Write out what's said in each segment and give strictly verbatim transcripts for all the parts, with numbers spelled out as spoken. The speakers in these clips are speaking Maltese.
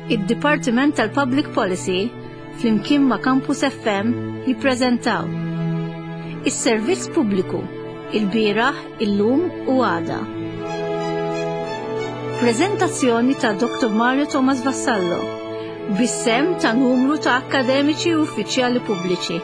Id-Dipartiment tal-Public Policy flimkien ma' Campus F M jippreżentaw is-servizz pubbliku il-bieraħ, illum u għada. Preżentazzjoni ta' Doktor Mario Thomas Vassallo bis-sem ta' numru ta' akkademiċi u uffiċjali pubbliċi.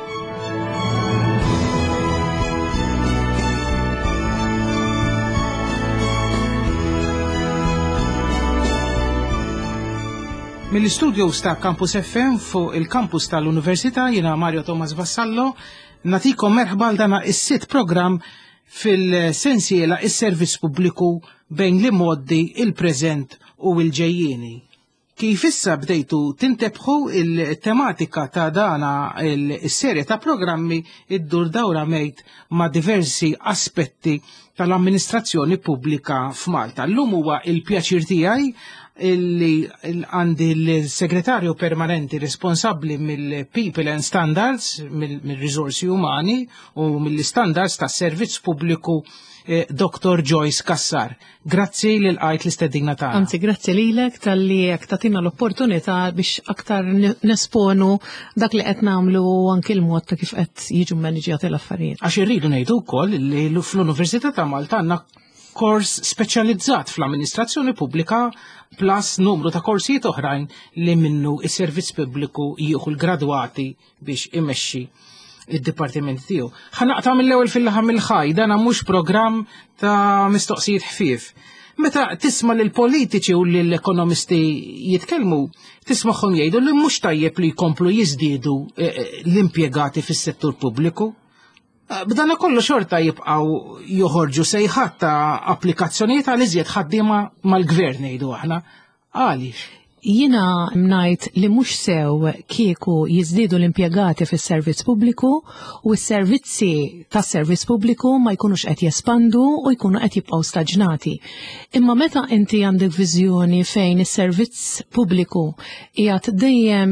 Mill-istudios ta' Campus F M fuq il-kampus tal-Università jiena Mario Thomas Vassallo natikom merħba għal dana is-sitt programm fil-sensiela is-servizz pubbliku bejn li modi il-preżent u l-ġejjieni. Kif issa bdejtu tintebħu il-tematika ta' dana il-serje ta' programmi iddur dawra mejt ma' diversi aspetti tal-amministrazzjoni pubblika f'Malta. Llum huwa il-pjaċir tiegħi illi għandi l-segretarju permanenti responsabbli mill-People and Standards, mill-risorsi umani u mill-standards tas servizz pubbliku eh, Doktor Joyce Kassar. Grazzi li l-għajt l-istedina ta' Anzi, grazzi lilek tal-li jek tatina l-opportunità biex aktar nesponu dak li qed nagħmlu anki l-mod ta' kif qed jiġu maniġjati l-affarijiet. Għax irridu ngħidu wkoll li fl-Università ta' Malta għandna kors speċjalizzat fl-amministrazzjoni pubblika plus numru ta' korsijiet oħrajn li minnu is-servizz pubbliku jieħu l-gradwati biex imexxi id-dipartiment tiegħu. Ħanaqta' mill-ewwel fil-laħam il-ħaj, dan mhux programm ta' mistoqsijiet ħfief. Meta tisma' lil politiċi u lil ekonomisti jitkellmu, tismagħhom jgħidu li mhux tajjeb li jkomplu jiżdiedu l-impjegati fis-settur pubbliku. B'dana kollu xorta jibqaw joħorġu sejħat ta' applikazzjonijiet għal iżjed ħaddiema mal-gvern ngħidu aħna. Għaliex? Jiena ngħid li mhux sew kieku jiżdiedu l-impjegati fis-servizz pubbliku u s-servizzi tas-servizz pubbliku ma jkunux qed jespandu u jkunu qed jibqgħu staġnati. Imma meta inti għandek viżjoni fejn is-servizz pubbliku qiegħed dejjem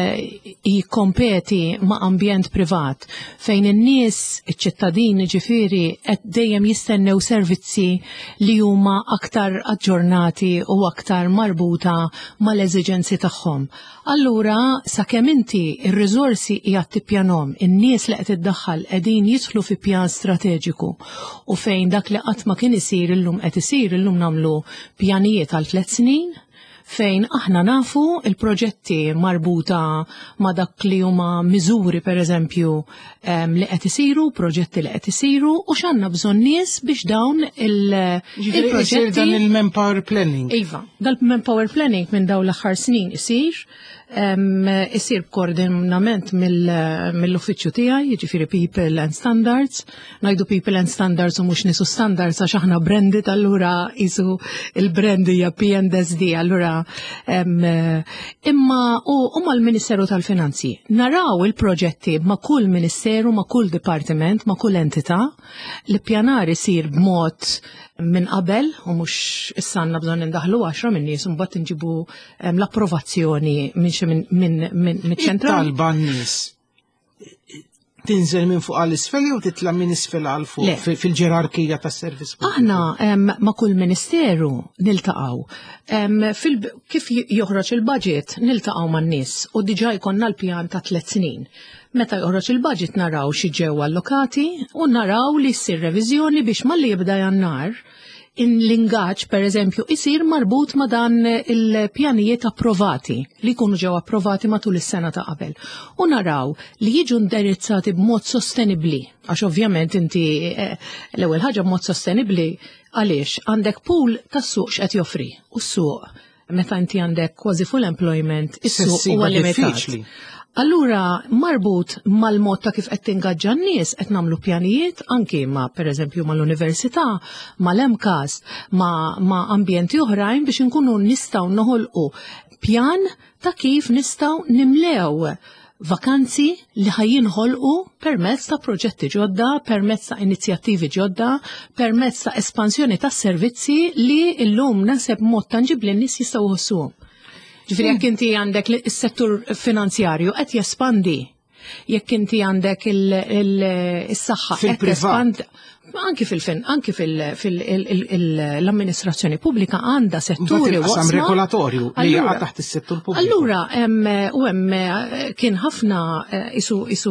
jikkompeti ma' ambjent privat fejn in-nies iċ-ċittadini ġifieri qed dejjem jistennew servizzi li huma aktar aġġornati u aktar marbuta mal eżiġenzi tagħhom. Allura sakemm inti r-riżorsi qiegħed tippjanhom, in-nies li qed iddaħħal qegħdin jidħlu fi pjan strateġiku u fejn dak li qatt ma kien isir illum qed isir illum nagħmlu pjanijiet għal tliet snin fejn aħna nafu il-proġetti marbuta ma' dak li huma miżuri pereżempju li qed isiru, proġetti li qed isiru u x'għandna bżonn nies biex dawn il-proġetti dan il-manpower planning. Iva, dal-manpower planning minn dawn l-aħħar snin isir isir b'koordinament mill-uffiċċju tiegħi, jiġifieri People and Standards. Ngħidu People and Standards u mhux nisu standards għax aħna branded allura isu il-brand hija P and S D allura imma u mal-Ministeru tal-Finanzi. Naraw il-proġetti ma' kull ministeru, ma' kull dipartiment, ma' kull entità li ppjanar isir b'mod minn qabel u mhux issa għandna bżonn indaħlu għaxra minn nies u mbagħad inġibu l-approvazzjoni minn xi minn ċentrali. Talba n-nies tinżel minn fuq għall-isfel jew titla' minn isfel għal fuq fil-ġerarkija tas-servizz pubbliku? Aħna ma' kull ministeru niltaqgħu. Kif joħroġ il-budget niltaqgħu man-nies u diġà jkollna l-pjan ta' tliet snin. Meta joħroġ il-budget naraw xi ġew allokati u naraw li ssir reviżjoni biex malli jibda jannar l-ingaġġ pereżempju isir marbut ma' dan il-pjanijiet approvati li jkunu ġew approvati matul is-sena ta' qabel. U naraw li jiġu indirizzati b'mod sostenibbli għax ovvjament inti l-ewwel ħaġa b'mod sostenibbli għaliex għandek pool tas-suq x'qed joffri u s-suq meta inti għandek kważi full employment is-suq huwa limitat. Allura marbut mal-mod ta' kif qed tingaġġa n-nies qed nagħmlu pjanijiet anke ma' pereżempju mal-università, mal-emkas, ma', ma ambjenti oħrajn biex inkunu nistgħu noħolqu pjan ta' kif nistgħu nimlew vakanzi li ħajjinħolqu permezz ta' proġetti ġodda, permezz ta' inizjattivi ġodda, permezz ta' espansjoni ta' servizzi li llum naseb mod tanġibli n-nies jistgħu jħossuhom. Ġifieri jekk inti għandek is-settur finanzjarju qed jespandi Jekk inti għandek il-saħħa fil-privat. Anki fil-fin, anki fil-amministrazzjoni pubblika għandha setturi waqsma regolatorju li jaqa' taħt is-settur pubbliku. Allura u hemm kien ħafna isu isu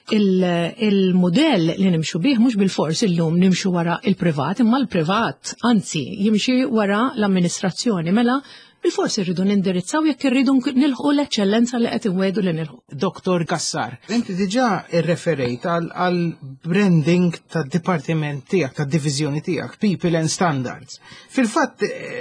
il-modell li nimxu bih mhux bil-fors illum nimxu wara il-privat, imma l-privat anzi jimxi wara l-amministrazzjoni mela bil-forsi rridu nindirizzaw jekk irridu nilħu l-eċċellenza li qed inwedu li nilħu. Doktor Gassar, inti diġà irreferejt għal branding tad-dipartiment tiegħek, tad-diviżjoni tiegħek, People and Standards. Fil-fatt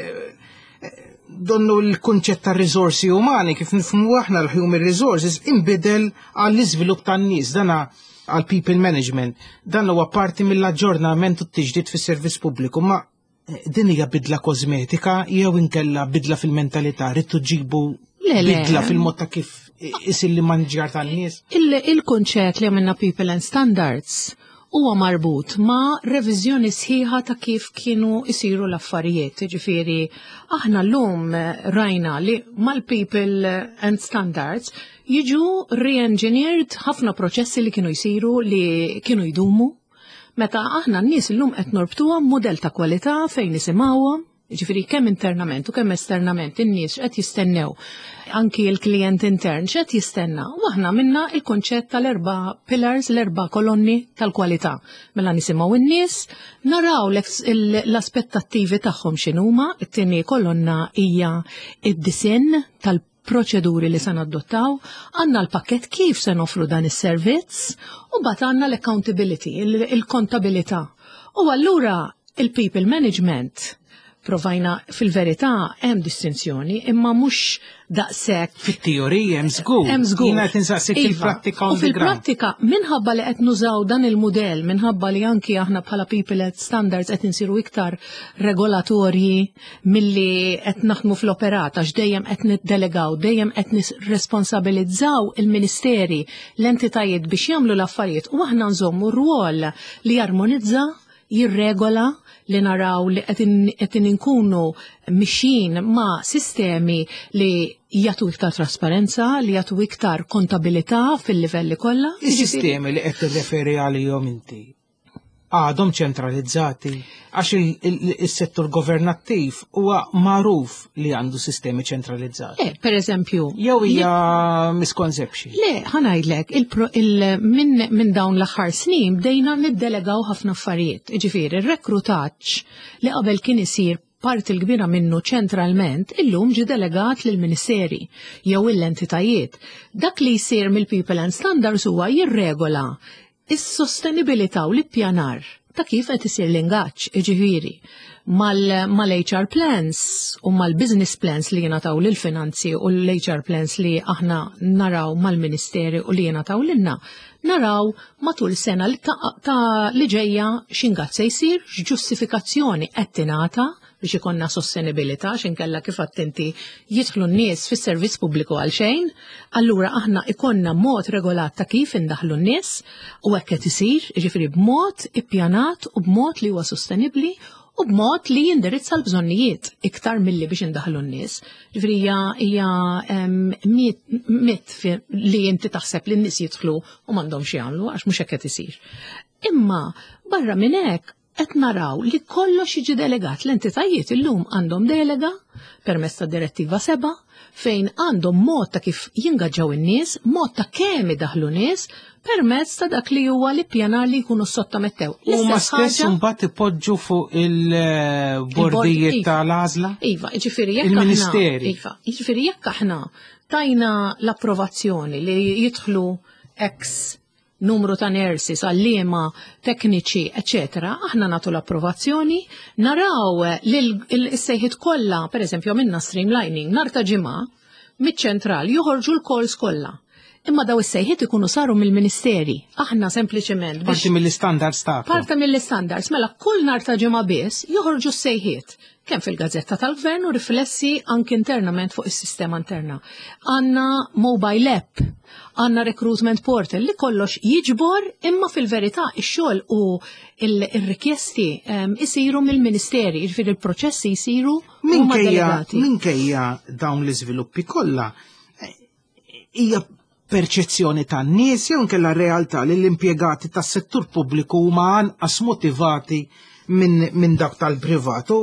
donnu l-kunċett ta' riżorsi umani kif nifhmu aħna l-human resources inbidel għall-iżvilupp tan-nies dana għal people management. Dan huwa parti mill-aġġornament u t-tiġdid fis-servizz pubbliku, ma din hija bidla kosmetika jew inkella bidla fil-mentalità rid ġibu bidla fil-mod ta' kif isil li manġjar tan-nies. Il-kunċett li għamilna People and Standards huwa marbut ma' reviżjoni sħiħa ta' kif kienu isiru l-affarijiet. Ġifieri aħna llum rajna li mal-People and Standards jiġu re-engineered ħafna proċessi li kienu jsiru li kienu jdumu. Meta aħna n-nies illum qed norbtuhom mudell ta' kwalità fejn nisimgħuhom, jiġifieri kemm internament u kemm esternament in-nies qed jistennew anki l-klient intern x'qed jistenna. U aħna minna il-konċett tal-erba' pillars, l-erba' kolonni tal-kwalità. Mela nisimgħu in-nies, naraw l-aspettattivi tagħhom x'inhuma, it-tieni kolonna hija id-disinn tal proċeduri li se nadottaw, għandna l-pakket kif se nofru dan is-servizz u bat għandna l-accountability, il-kontabilità. U allura il-people management provajna fil-verità hemm distinzjoni imma mhux daqshekk fit-teorija hemm żgur. Hemm żgur. Jiena qed insaqsik fil-prattika u fil-prattika minħabba li qed nużaw dan il-mudell, minħabba li anki aħna bħala people at standards qed insiru iktar regolatorji milli qed naħdmu fl-operat għax dejjem qed niddelegaw, dejjem qed nirresponsabilizzaw il-ministeri l-entitajiet biex jagħmlu l-affarijiet u aħna nżommu rwol li jarmonizza, jirregola li naraw li qed inkunu mixin ma' sistemi li jagħtu iktar trasparenza, li jagħtu iktar kontabilità fil-livelli kollha. Is-sistemi li qed tirreferi għalihom inti għadhom ċentralizzati għax is-settur governattiv huwa magħruf li għandu sistemi ċentralizzati. Eh, per eżempju. Jew hija misconception. Le, ħanajdlek, minn dawn l-aħħar snin bdejna niddelegaw ħafna affarijiet. Ġifieri, ir-rekrutaġġ li qabel kien isir parti l-kbira minnu ċentralment illum ġi delegat lill ministeri jew l-entitajiet. Dak li jsir mill-People and Standards huwa jirregola is-sostenibilità u l-ippjanar ta' kif qed isir l-ingaġġ, ġifieri mal-H R plans u mal-business plans li jingħataw lill-finanzi u l-H R plans li aħna naraw mal-Ministeri u li jingħataw lilna, naraw matul sena ta' li ġejja x'ingaġġ se jsir, x'ġustifikazzjoni qed tingħata biex ikonna sostenibilità x'inkella kif attenti jidħlu n-nies fis-servizz pubbliku għal xejn, allura aħna ikonna mod regolat ta' kif indaħlu n-nies u hekk qed isir, jiġifieri b'mod ippjanat u b'mod li huwa sostenibbli u b'mod li jindirizza l-bżonnijiet iktar milli biex indaħlu n-nies. Ġifieri hija mit li inti taħseb li n-nies jidħlu u m'għandhomx jagħmlu għax mhux hekk qed isir. Imma barra minn hekk qed naraw li kollox jiġi delegat l-entitajiet illum għandhom delega permezz ta' direttiva seba' fejn għandhom mod ta' kif jingaġġaw in-nies, mod ta' kemm idaħlu nies permezz ta' dak li huwa l-ippjanar li jkunu sottomettew. Huma stess imbagħad ipoġġu fuq il-bordijiet tal-għażla? Iva, jiġifieri jekk il-Ministeri. Iva, jiġifieri jekk aħna tajna l-approvazzjoni li jidħlu ex numru ta' nurses, għallima, tekniċi, eccetera, aħna nagħtu l-approvazzjoni, naraw l-sejħiet kollha, pereżempju minna streamlining, nhar ta' ġimgħa, miċ-ċentral joħorġu l-calls kollha. Imma daw is-sejħiet ikunu saru mill-Ministeri. Aħna sempliċement biex Parti mill-istandards tagħkom. Parti mill-istandards, mela kull nhar ta' ġimgħa biss joħorġu s-sejħiet kemm fil-gazzetta tal-gvern u riflessi anke internament fuq is-sistema interna. Għandna mobile app, għandna recruitment portal li kollox jiġbor imma fil-verità ix-xogħol u il-rikjesti isiru mill-Ministeri, jiġifieri il-proċessi jsiru huma delegati. Minkejja dawn l-iżviluppi kollha hija perċezzjoni tan-nies jew inkella realtà li l-impjegati tas-settur pubbliku huma anqas motivati minn min dak tal-privatu?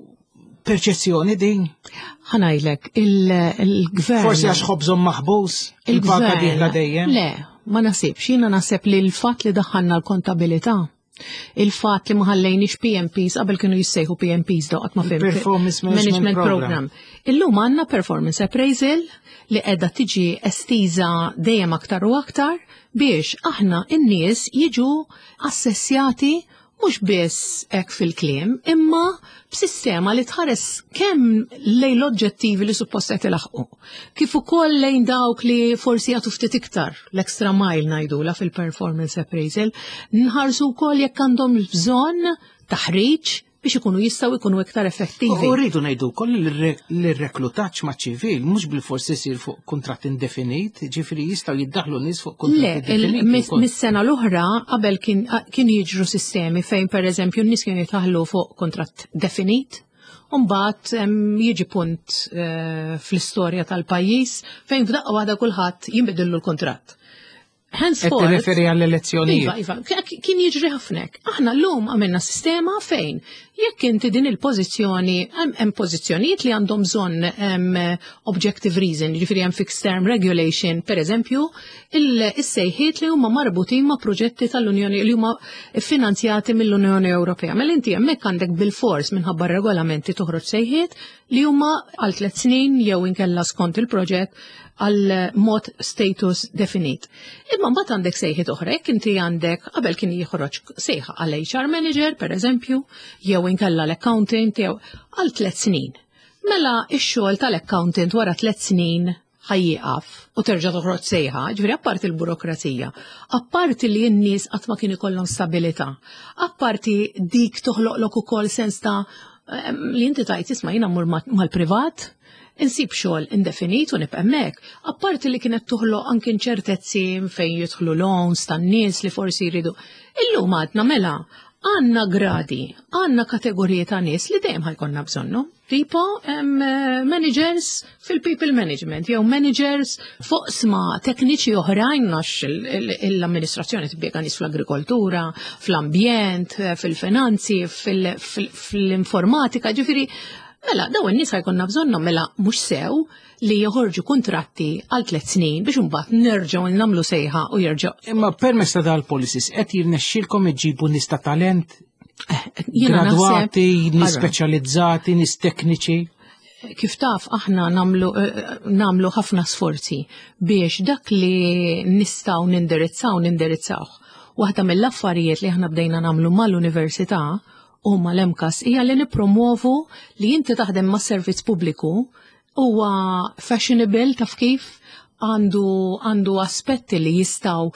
Perċezzjoni din? Ħanajlek, il-gvern. Forsi għax ħobżhom maħbus? Il-paga diħla dejjem? Le, ma nasibx, jiena naħseb li l-fatt li daħħalna l-kontabilità, il-fatt li ma ħallejniex P M Ps qabel kienu jissejħu P M Ps daqgħat ma fim. Performance Management Program. Illum għandna performance appraisal li qiegħda tiġi estiża dejjem aktar u aktar biex aħna n-nies jiġu assessjati mhux biss hekk fil-kliem, imma b'sistema li tħares kemm lejn l-oġġettivi li suppost qed ilaħqu. Kif ukoll lejn dawk li forsi jagħtu ftit iktar l-extra mile ngħidula fil-performance appraisal, nħarsu wkoll jekk għandhom bżonn taħriġ biex ikunu jistgħu jkunu iktar effettivi. U rridu ngħidu wkoll li r-reklutaġġ maċ-ċivil mhux bil-forsi jsir fuq kuntratt indefinit, ġifieri jistgħu jiddaħħlu nies fuq kuntratt indefinit. Le, mis-sena l-oħra qabel kien jiġru sistemi fejn pereżempju n-nies kienu jitaħlu fuq kuntratt definit, u mbagħad jiġi punt fl-istorja tal-pajjiż fejn f'daqqa waħda kulħadd jinbidillu l-kuntratt. Qed tirreferi għall-elezzjonijiet. Iva, iva, kien jiġri ħafnek. Aħna llum għamilna sistema fejn jekk inti din il-pożizzjoni hemm pożizzjonijiet li għandhom bżonn objective reason, jiġifieri hemm fixed term regulation, pereżempju, is-sejħiet li huma marbutin ma' proġetti tal-Unjoni li huma finanzjati mill-Unjoni Ewropea. Mela inti hemmhekk għandek bil-fors minħabba regolamenti toħroġ sejħiet li huma għal tliet snin jew inkella skont il-proġett għal mod status definit. Imma mbagħad għandek sejħiet oħra, jekk inti għandek qabel kien jħroġ sejħa għal H R manager pereżempju, jew inkella l-accountant jew għal tliet snin. Mela x-xogħol tal-accountant wara tliet snin ħajjiqaf u terġa' toħroġ sejħa, ġifieri apparti l-burokrazija, apparti li n-nies qatt ma kien ikollhom stabilità, apparti dik toħloqlok ukoll sens ta' li inti tajt isma' jiena mmur mal-privat, insib xogħol indefinit u nibqa' hemmhekk. Apparti li kienet toħloq anke inċertezzi fejn jidħlu loans tan-nies li forsi jridu. Illum għadna mela għandna gradi, għandna kategoriji ta' nies li dejjem ħajkonna bżonnhom. Tipo um, managers fil-people management, jew managers fuq sma tekniċi oħrajn nax l-amministrazzjoni tibbjega nies fl-agrikoltura, fl-ambjent, fil-finanzi, fil-informatika, ġifieri. Mela, daw in-nies ħajkonna bżonnhom mela mhux sew li joħorġu kuntratti għal tliet snin biex imbagħad nerġgħu nagħmlu sejħa u jerġgħu. Imma permezz ta' dal-policies qed jirnexxielkom iġibu nies ta' talent gradwati, nies speċjalizzati, nies tekniċi. Kif taf aħna nagħmlu ħafna sforzi biex dak li nistgħu nindirizzaw nindirizzaw. Waħda mill-affarijiet li aħna bdejna nagħmlu mal-università u ma l-emkas hija li nippromovu li inti taħdem ma' servizz pubbliku huwa fashionable taf kif għandu għandu aspetti li jistaw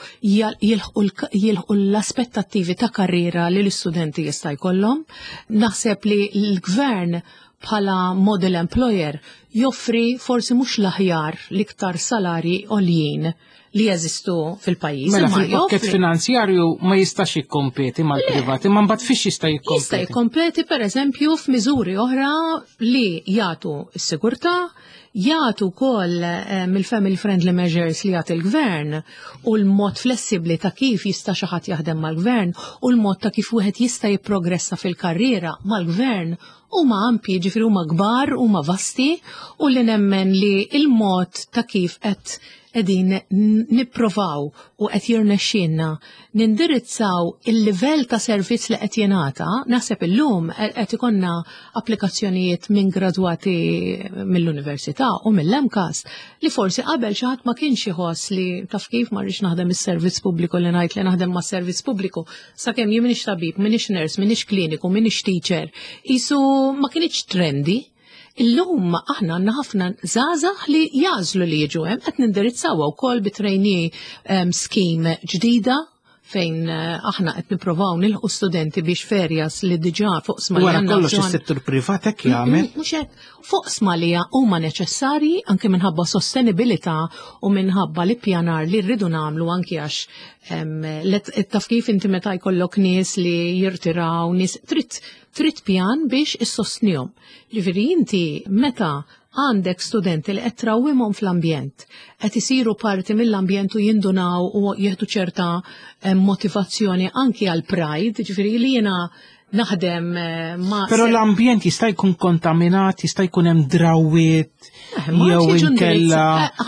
jilħu l-aspettattivi ta' karriera li l-istudenti jista' jkollhom. Naħseb li l-gvern bħala model employer joffri forsi mhux l-aħjar l-iktar salari għoljin li jeżistu fil-pajjiż. Mela fil-pakket finanzjarju ma jistax jikkompeti mal-privati, ma mbagħad fiex jista' jikkompeti. Jista' jikkompeti pereżempju f'miżuri oħra li jagħtu s-sigurtà, jagħtu wkoll mill-family friendly measures li jagħti l-gvern u l-mod flessibbli ta' kif jista' xi ħadd jaħdem mal-gvern u l-mod ta' kif wieħed jista' jipprogressa fil-karriera mal-gvern huma ampji, ġifieri huma kbar, huma vasti u li nemmen li il-mod ta' kif qed qegħdin nipprovaw u qed jirnexxielna nindirizzaw il-livell ta' servizz li qed jingħata, naħseb illum qed ikollna applikazzjonijiet minn gradwati mill-università u mill-emkas li forsi qabel xi ħadd ma kienx iħoss li taf kif ma rridx naħdem is-servizz pubbliku li ngħid li naħdem mas-servizz pubbliku sakemm jien m'iniex tabib, m'iniex nurse, m'iniex kliniku, m'iniex teacher, isu ma kienx trendy. Illum aħna għandna ħafna żgħażagħ li jażlu li jiġu hemm qed nindirizzawha wkoll bi trainee um, scheme ġdida fejn uh, aħna qed nippruvaw nilħu studenti biex ferjas li diġà fuq sma wara kollox is-settur privat hekk jagħmel. Mhux hekk fuq sma li huma neċessarji anke minħabba sostenibilità u minħabba l-ippjanar li rridu nagħmlu anke għax um, taf kif inti meta jkollok nies li jirtiraw nies trid trid pjan biex issostnihom. Ġifieri inti meta għandek studenti li qed trawwimhom fl-ambjent, qed isiru parti mill-ambjent u jindunaw u jieħdu ċerta motivazzjoni anki għal pride, ġifieri li jiena naħdem ma' Però l-ambjent jista' jkun kontaminat, jista' jkun hemm drawwiet jew inkella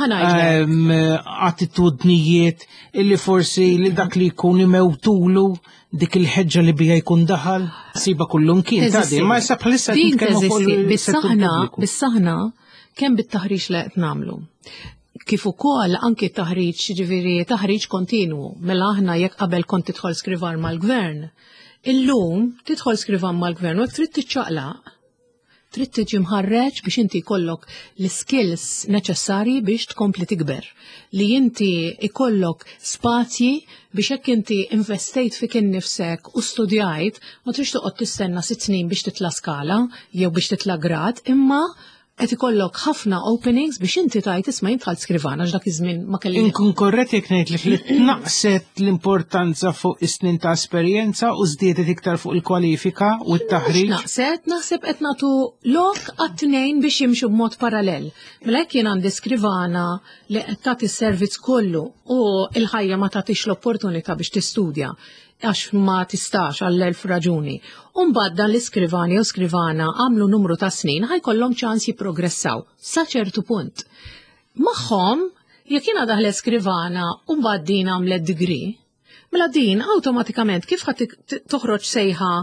attitudnijiet illi forsi li dak li jkun imewtulu dik il-ħeġġa li bija jkun daħal, siba kullum kien ta' din, ma issa bħalissa titkellmu fuq bis-saħna, bis-saħna kemm bit-taħriġ li qed nagħmlu. Kif ukoll anke taħriġ, ġifieri taħriġ kontinwu, mela aħna jekk qabel kont tidħol skrivar mal-gvern, illum tidħol skrivar mal-gvern u jekk trid tiċċaqlaq, trid tiġi mħarreġ biex inti jkollok l-skills neċessarji biex tkompli tikber. Li inti ikollok spazji biex hekk inti investejt fik innifsek u studjajt, ma trix toqgħod tistenna sitt snin biex titla skala jew biex titla grad, imma qed ikollok ħafna openings biex inti tajt isma' jintħall skrivana x'dak iż-żmien ma kelli. Inkun korrett jekk ngħidlek li tnaqset l-importanza fuq is-snin ta' esperjenza u żdiedet iktar fuq il-kwalifika u t-taħriġ. Naqset, naħseb qed nagħtu lok għat-tnejn biex jimxu b'mod parallel. Mela hekk jien għandi skrivana li qed tagħti s-servizz kollu u l-ħajja ma tagħtix l-opportunità biex tistudja għax ma tistax għall-elf raġuni. Umbagħad dan l-iskrivani u skrivana għamlu numru ta' snin ħajkollhom ċans jipprogressaw sa ċertu punt. Magħhom jekk jiena daħlet skrivana u mbagħad din għamlet degree, mela din awtomatikament kif ħadd toħroġ sejħa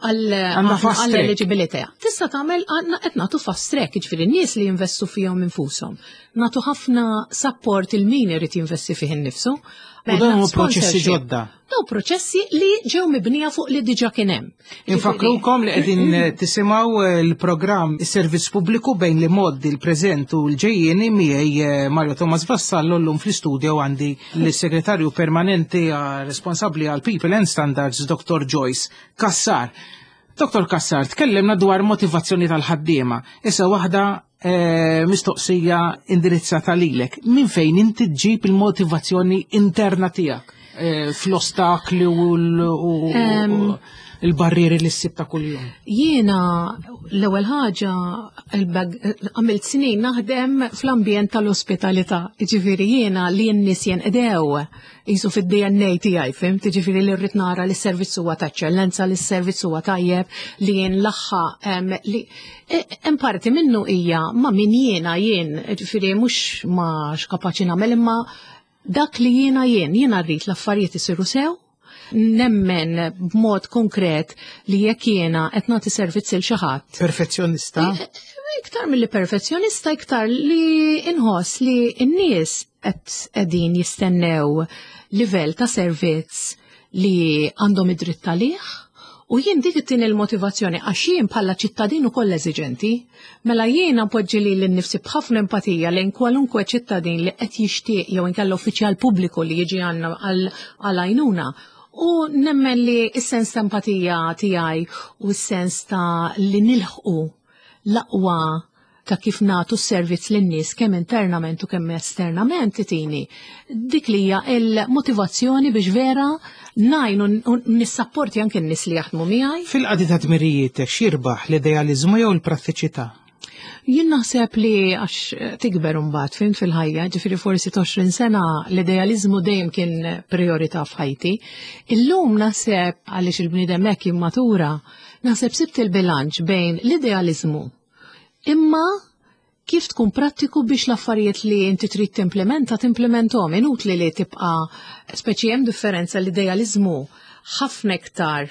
għall-eligibilità. Tista' tagħmel qed nagħtu fast track, jiġifieri n-nies li jinvestu fihom infushom. Nagħtu ħafna support il min irid jinvesti fih innifsu. U dan huwa proċessi ġodda. Daw proċessi li ġew mibnija fuq li diġà kien hemm. Infakrukom li qegħdin tisimgħu l-programm is-servizz pubbliku bejn li moddi l-preżent u l-ġejjieni miegħi Mario Thomas Vassallo llum fl-istudju għandi l-segretarju permanenti responsabbli għal People and Standards, Doktor Joyce Kassar. Doktor Kassar, tkellimna dwar motivazzjoni tal-ħaddiema. Issa waħda mistoqsija indirizzata lilek. Min fejn inti tġib il-motivazzjoni interna tiegħek fl-ostakli u l-barrieri li ssib ta' kuljum? Jiena l-ewwel ħaġa għamilt snin naħdem fl-ambjent tal-ospitalità. Jiġifieri jiena li n-nies jenqdew jisu fid-D N A tiegħi, fim, tiġifieri li rrid nara li s-servizz huwa ta' eċċellenza, li s-servizz huwa tajjeb, li jien l-aħħa li hemm parti minnu hija ma' min jiena jien, jiġifieri mhux ma x'kapaċi nagħmel imma dak li jiena jien, jiena rrid l-affarijiet isiru sew, nemmen b'mod konkret li jekk jiena qed nagħti servizz il xi ħadd. Perfezzjonista? Iktar milli perfezzjonista, iktar li inħoss li n-nies qed qegħdin jistennew livell ta' servizz li għandhom id-dritt għalih u jien dik it-tieni l-motivazzjoni għax jien bħala ċittadin ukoll eżiġenti, mela jiena poġġi li l-nifsi b'ħafna empatija lejn kwalunkwe ċittadin li qed jixtieq jew inkella uffiċjal pubbliku li jiġi għandna għal għajnuna. U nemmen li s-sens ta' empatija tiegħi u s-sens ta' li nilħqu l-aqwa ta' kif nagħtu s-servizz lin-nies kemm internament u kemm esternament titini. Dik li hija l-motivazzjoni biex vera ngħinu nissapporti anke n-nies li jaħdmu miegħi. Fil-qadi ta' tmirijiet x'jirbaħ l-idealiżmu jew l-prattiċità? Jien naħseb li għax tikber mbagħad fint fil-ħajja, ġifieri forsi għoxrin sena l-idealiżmu dejjem kien priorità f'ħajti. Illum naħseb għaliex il-bniedem hekk immatura, naħseb sibt il-bilanċ bejn l-idealiżmu imma kif tkun prattiku biex l-affarijiet li inti trid timplementa timplementhom. Inutli li tibqa' speċi hemm differenza l-idealiżmu ħafna iktar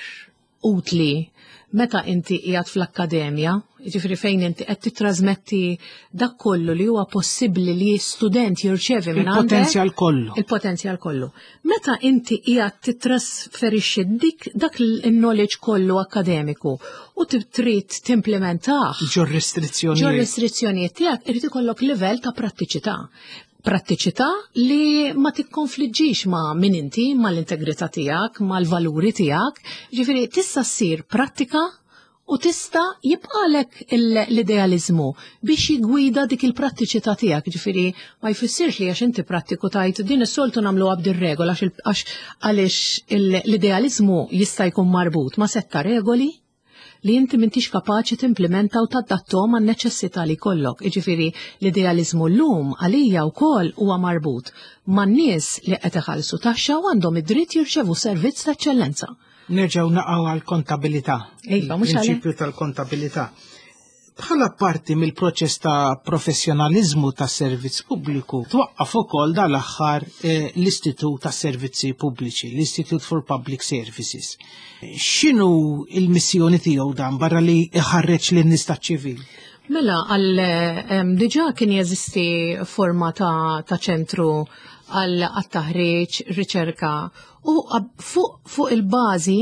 utli meta inti qiegħed fl-akkademja, jiġifieri fejn inti qed titrasmetti dak kollu li huwa possibbli li student jirċevi minn għandek. Il-potenzjal kollu. Il-potenzjal kollu. Meta inti qiegħed titrasferixxi dik dak il-knowledge kollu akademiku u trid timplementah. Ġor restrizzjonijiet. Ġor restrizzjonijiet tiegħek irid ikollok livell ta' prattiċità. Prattiċità li ma tikkonfliġġix ma' min inti, ma' l-integrità tiegħek, ma' l-valuri tiegħek, ġifieri tista' ssir prattika u tista' jibqalek l-idealiżmu biex jigwida dik il-prattiċità tiegħek, ġifieri ma jfissirx li għax inti prattiku tajt din is-soltu nagħmluha b'dir-regola għax għaliex l-idealiżmu jista' jkun marbut ma' setta regoli li inti m'intix kapaċi timplementa u tadattom għan neċessità li kollok. Iġifieri l-idealizmu llum għalija wkoll huwa marbut man-nies li qed iħallsu taxxa u għandhom id-dritt jirċevu servizz ta' eċċellenza. Nerġgħu naqgħu għall-kontabilità. Iva, mhux għalhekk. Il-prinċipju tal-kontabilità. Bħala parti mill-proċess ta' professjonaliżmu tas servizz pubbliku, twaqqaf ukoll dal-aħħar eh, l-Istitut tas Servizzi Pubbliċi, l-Institute for Public Services. X'inhu il-missjoni tiegħu dan barra li iħarreġ lin-nies taċ-ċivil? Mela, għal diġà kien jeżisti forma ta', ta ċentru għal taħriġ, riċerka u fuq fu il-bażi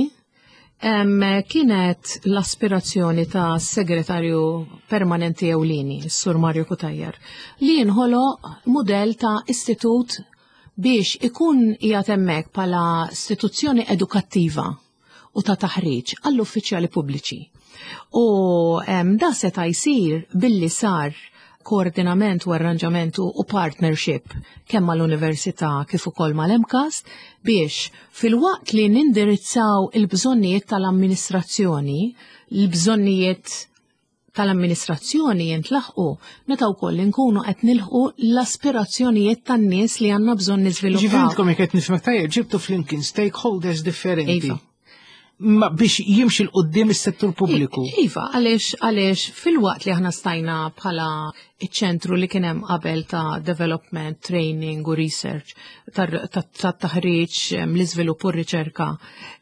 Um, kienet l-aspirazzjoni ta' segretarju permanenti ewlieni, s-Sur Mario Kutajjar, li jinħolo model ta' istitut biex ikun qiegħed hemmhekk bħala istituzzjoni edukattiva u ta' taħriġ għall-uffiċjali pubbliċi. U um, da seta' jsir billi sar koordinament u arranġamentu u partnership kemm mal-Università kif ukoll mal-Emkas biex fil-waqt li nindirizzaw il-bżonnijiet tal-amministrazzjoni, il-bżonnijiet tal-amministrazzjoni jintlaħqu meta wkoll inkunu qed nilħqu l-aspirazzjonijiet tan-nies li għandna bżonn niżviluppaw. Ġifieri qed nifhem tajjeb ġibtu flimkien stakeholders differenti. Ma biex jimxi l-qoddim is-settur pubbliku. Iva, għaliex għaliex fil-waqt li aħna stajna bħala iċ-ċentru li kien hemm qabel ta' development, training u research, ta' taħriġ, l-iżvilupp u r-riċerka.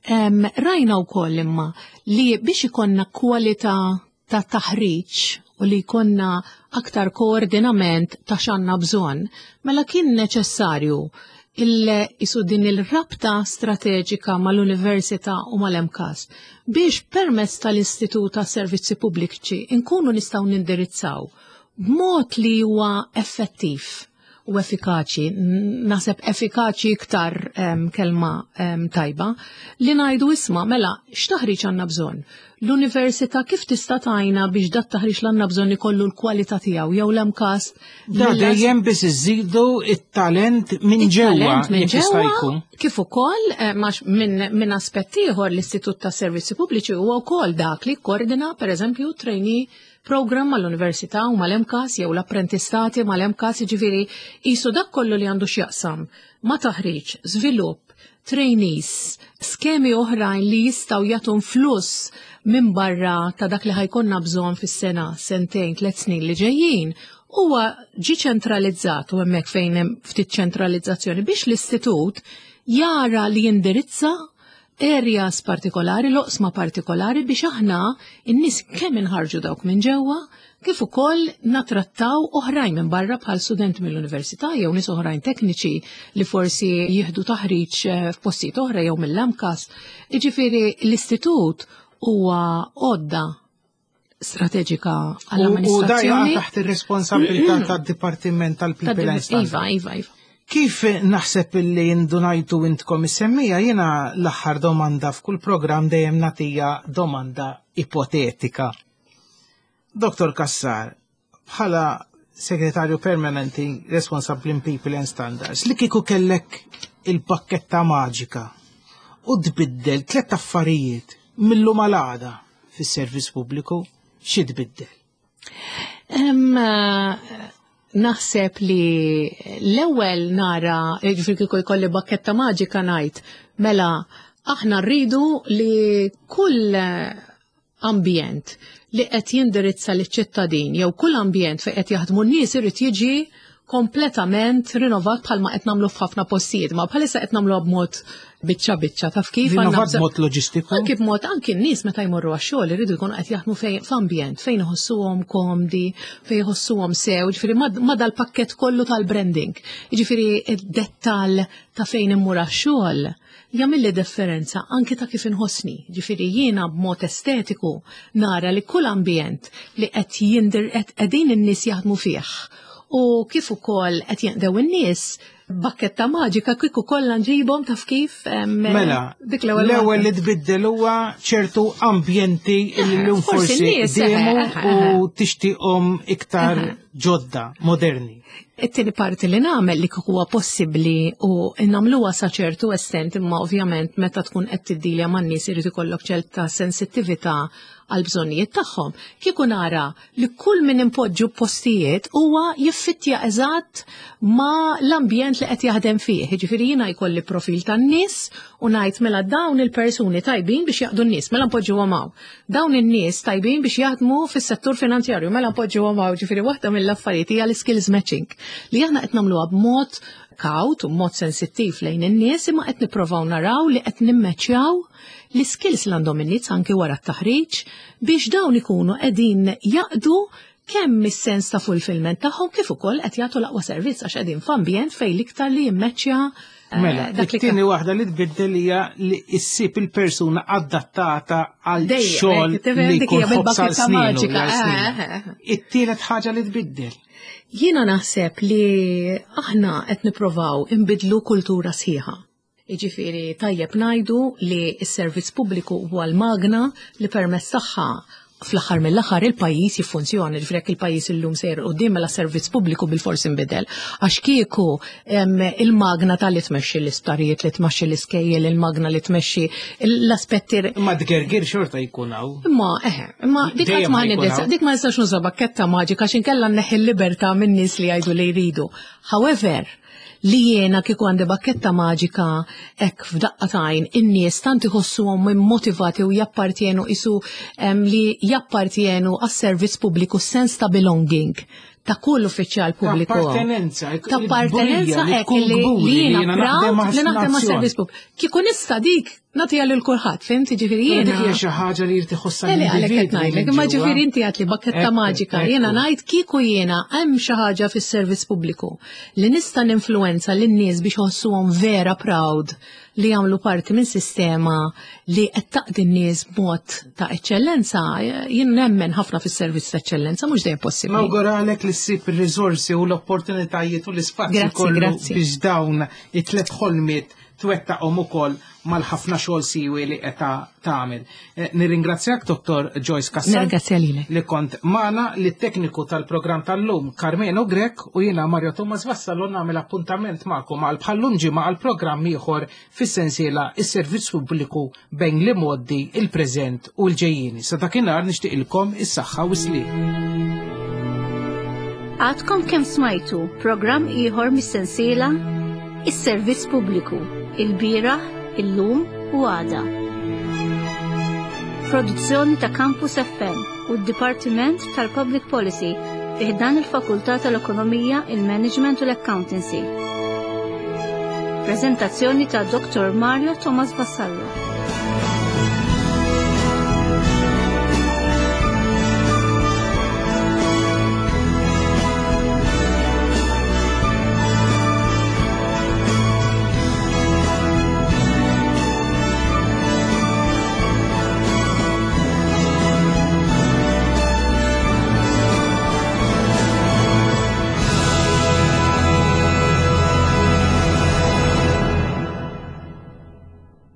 Rajna wkoll imma li biex ikonna kwalità ta' taħriġ u li jkollna aktar koordinament ta' x'għandna bżonn, mela kien neċessarju il-isu din il-rabta strateġika mal-Università u mal-Emkas biex permezz tal-Istitut ta' Servizzi Pubbliċi inkunu nistgħu nindirizzaw b'mod li huwa effettiv u effikaċi, naħseb effikaċi iktar um, kelma um, tajba, li ngħidu isma' mela x'taħriġ għandna bżonn. L-Università kif tista' tgħinna biex dat taħriġ li għandna bżonn ikollu l-kwalità tiegħu jew l-Emkas. Da dejjem biss iżidu it-talent minn ġewwa jista' jkun. Kif ukoll minn min aspett ieħor l-Istitut ta' Servizzi Pubbliċi huwa wkoll dak li koordina pereżempju trainee program mal-Università u mal-Emkas jew l-apprentistati mal-Emkas, jiġifieri qisu dak kollu li għandu x'jaqsam ma' taħriġ, żvilupp, trainees, skemi oħrajn li jistgħu jagħtu fluss minn barra ta' dak li ħajkonna bżonn fis-sena, sentejn, tliet snin li ġejjin, huwa ġi ċentralizzat u hemmhekk fejn hemm ftit ċentralizzazzjoni biex l-istitut jara li jindirizza areas partikolari, loqsma partikolari biex aħna in-nies kemm inħarġu dawk minn ġewwa kif ukoll natrattaw oħrajn minn barra bħal studenti mill-Università jew nies oħrajn tekniċi li forsi jieħdu taħriġ f'postijiet oħra jew mill-Emkas. Jiġifieri l-istitut huwa għodda strateġika għall-amministrazzjoni. U da taħt ir-responsabilità tad-Dipartiment tal-People and Standards. Iva, iva, iva. Kif naħseb illi indunajtu intkom is-semmija jiena l-aħħar domanda f'kull programm dejjem nagħtija domanda ipotetika. Doktor Kassar, bħala Segretarju Permanenti Responsible in People and Standards, li kieku kellek il-pakketta maġika u tbiddel tliet affarijiet mill-lum għal-għada fis-servizz pubbliku, xi tbiddel? Naħseb li l-ewwel nara, ġifieri kieku jkolli bakketta maġika ngħid, mela aħna rridu li kull ambjent li qed jindirizza liċ-ċittadin jew kull ambjent fejn qed jaħdmu n-nies irid jiġi kompletament rinnovat bħalma qed nagħmlu f'ħafna postijiet, ma bħalissa qed nagħmluha b'mod biċċa biċċa taf kif Rinnovat b'mod loġistiku. Anke b'mod anke n-nies meta jmorru għax-xogħol iridu jkunu qed jaħdmu fejn f'ambjent fejn iħossuhom komdi, fejn iħossuhom sew, jiġifieri ma dal-pakkett kollu tal-branding. Jiġifieri id-dettall ta' fejn immur għax-xogħol jagħmilli differenza anke ta' kif inħossni. Ġifieri jiena b'mod estetiku nara li kull ambjent li qed jindir qegħdin in-nies jaħdmu fih u kif ukoll qed jeqdew in-nies bakketta maġika kieku kollha nġibhom taf kif mela l-ewwel li tbiddel huwa ċertu ambjenti li llum forsi demu u tixtieqhom iktar ġodda, moderni. It-tieni parti li nagħmel li huwa possibbli u nagħmluha sa ċertu estent imma ovvjament meta tkun qed tiddilja man-nies irid ikollok ċerta sensittività għal bżonnijiet tagħhom. Kieku nara li kull min impoġġu postijiet huwa jiffittja eżatt ma l-ambjent li qed jaħdem fih. Ġifieri jiena jkolli profil tan-nies u ngħid mela dawn il-persuni tajbin biex jaqdu n-nies, mela npoġġuhom hawn. Dawn in-nies tajbin biex jaħdmu fis-settur finanzjarju, mela npoġġuhom hawn. Ġifieri waħda mill-affarijiet hija l-skills matching li aħna qed nagħmluha b'mod kaut u mod sensittiv lejn in-nies imma qed nippruvaw naraw li qed nimmeċċjaw l-skills li għandhom in-nies anke wara t-taħriġ biex dawn ikunu qegħdin jaqdu kemm is-sens ta' fulfillment tagħhom kif ukoll qed jagħtu l-aqwa servizz għax qegħdin f'ambjent fejn l-iktar li jimmeċċja Mela, it-tieni waħda li tbiddel hija li issib il-persuna adattata għal xogħol li jkun ħobsa snin. It-tielet ħaġa li tbiddel. Jiena naħseb li aħna qed nipprovaw inbidlu kultura sħiħa. Jiġifieri tajjeb ngħidu li s-servizz pubbliku huwa l-magna li permezz tagħha fl-aħħar mill-aħħar il-pajjiż jiffunzjona, ġifieri il-pajjiż illum sejr quddiem mela servizz pubbliku bil-forsi nbidel. Għax kieku il-magna tal-li tmexxi l-isptarijiet li tmexxi l-iskejjel, il-magna li tmexxi l-aspetti. Imma dgergir xorta jkun hawn. Imma eħe, imma dik qatt ma nidesa, dik ma nistax nuża bakketta maġika x'in kellha nneħħi l-libertà min-nies li jgħidu li jridu. However, li jiena kieku għandi bakketta maġika hekk f'daqqatajn in-nies tant iħossuhom immotivati u jappartjenu isu li jappartjenu għas-servizz pubbliku sens ta' belonging ta' kull uffiċjal pubbliku. Ta' appartenenza. Ta' appartenenza hekk li jiena proud li naħdem ma' servizz pubbliku. Kieku nista' dik nagħtiha lil kulħadd, fehmt jiġifieri jiena. Dik hija xi ħaġa li jrid iħossha Eli għalhekk qed ngħidlek, imma ġifieri inti għad li bakketta maġika, jiena ngħid kieku jiena hemm xi ħaġa fis-servizz pubbliku li nista' ninfluwenza lin-nies biex iħossuhom vera proud li jagħmlu parti minn sistema li qed taqdi n-nies b'mod ta' eċċellenza, jien nemmen ħafna fis-servizz ta' eċċellenza mhux dejjem possibbli. Mawguralek li ssib ir-riżorsi u l-opportunitajiet u l-ispazju kollu biex dawn it-tliet ħolmiet twettaqhom ukoll mal-ħafna xogħol siwi li qed tagħmel. Nirringrazzjak Doktor Joyce Kassar. Nirringrazzja lilek. Li kont magħna li t-tekniku tal-programm tal-lum Carmelo Grek u jiena Mario Thomas Vassallo nagħmel appuntament magħkom għal bħallum ġimgħa għal programm ieħor fis-sensiela is-servizz pubbliku bejn li modi il-preżent u l-ġejjieni. Sa dakinhar nixtieqilkom is-saħħa u s-sliq. Għadkom kemm smajtu programm ieħor mis-sensiela is-servizz pubbliku il-bieraħ illum u għada. Produzzjoni ta' Campus F M u d-Dipartiment tal-Public Policy fiħdan il-Fakultà tal-Ekonomija, il-Management u l-Accountancy. Prezentazzjoni ta' Doktor Mario Thomas Vassallo.